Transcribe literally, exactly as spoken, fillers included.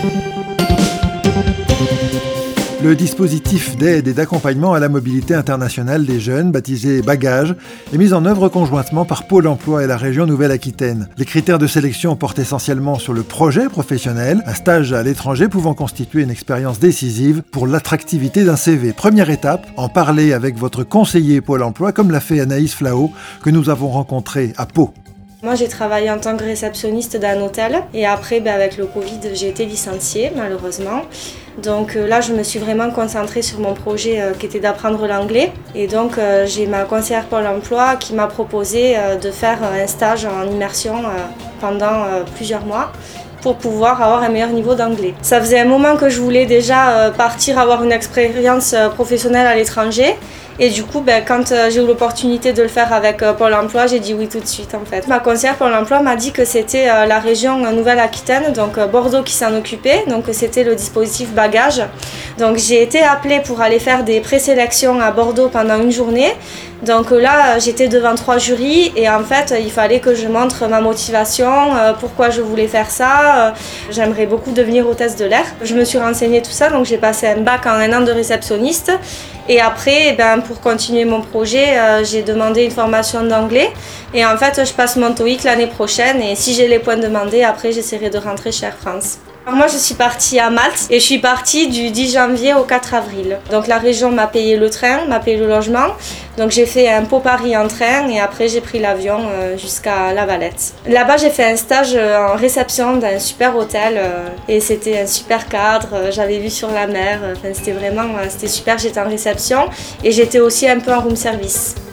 Le dispositif d'aide et d'accompagnement à la mobilité internationale des jeunes, baptisé Bagages, est mis en œuvre conjointement par Pôle emploi et la région Nouvelle-Aquitaine. Les critères de sélection portent essentiellement sur le projet professionnel, un stage à l'étranger pouvant constituer une expérience décisive pour l'attractivité d'un C V. Première étape, en parler avec votre conseiller Pôle emploi, comme l'a fait Anaïs Flao, que nous avons rencontré à Pau. Moi, j'ai travaillé en tant que réceptionniste d'un hôtel et après, ben, avec le Covid, j'ai été licenciée, malheureusement. Donc euh, là, je me suis vraiment concentrée sur mon projet euh, qui était d'apprendre l'anglais. Et donc, euh, j'ai ma conseillère Pôle emploi qui m'a proposé euh, de faire un stage en immersion euh, pendant euh, plusieurs mois pour pouvoir avoir un meilleur niveau d'anglais. Ça faisait un moment que je voulais déjà euh, partir avoir une expérience euh, professionnelle à l'étranger. Et du coup, ben, quand euh, j'ai eu l'opportunité de le faire avec euh, Pôle emploi, j'ai dit oui tout de suite en fait. Ma conseillère Pôle emploi m'a dit que c'était euh, la région euh, Nouvelle-Aquitaine, donc euh, Bordeaux qui s'en occupait, donc euh, c'était le dispositif Bagages. Donc j'ai été appelée pour aller faire des présélections à Bordeaux pendant une journée. Donc euh, là, j'étais devant trois jurys et en fait, il fallait que je montre ma motivation, euh, pourquoi je voulais faire ça. Euh, j'aimerais beaucoup devenir hôtesse de l'air. Je me suis renseignée tout ça, donc j'ai passé un bac en un an de réceptionniste. Et après, eh ben, pour continuer mon projet, euh, j'ai demandé une formation d'anglais. Et en fait, je passe mon TOEIC l'année prochaine. Et si j'ai les points demandés, après, j'essaierai de rentrer chez Air France. Alors moi, je suis partie à Malte et je suis partie du dix janvier au quatre avril. Donc la région m'a payé le train, m'a payé le logement. Donc j'ai fait un Pau-Paris en train et après j'ai pris l'avion euh, jusqu'à La Valette. Là-bas, j'ai fait un stage en réception d'un super hôtel euh, et c'était un super cadre. J'avais vu sur la mer. Enfin, c'était vraiment, c'était super. J'étais en réception et j'étais aussi un peu en room service.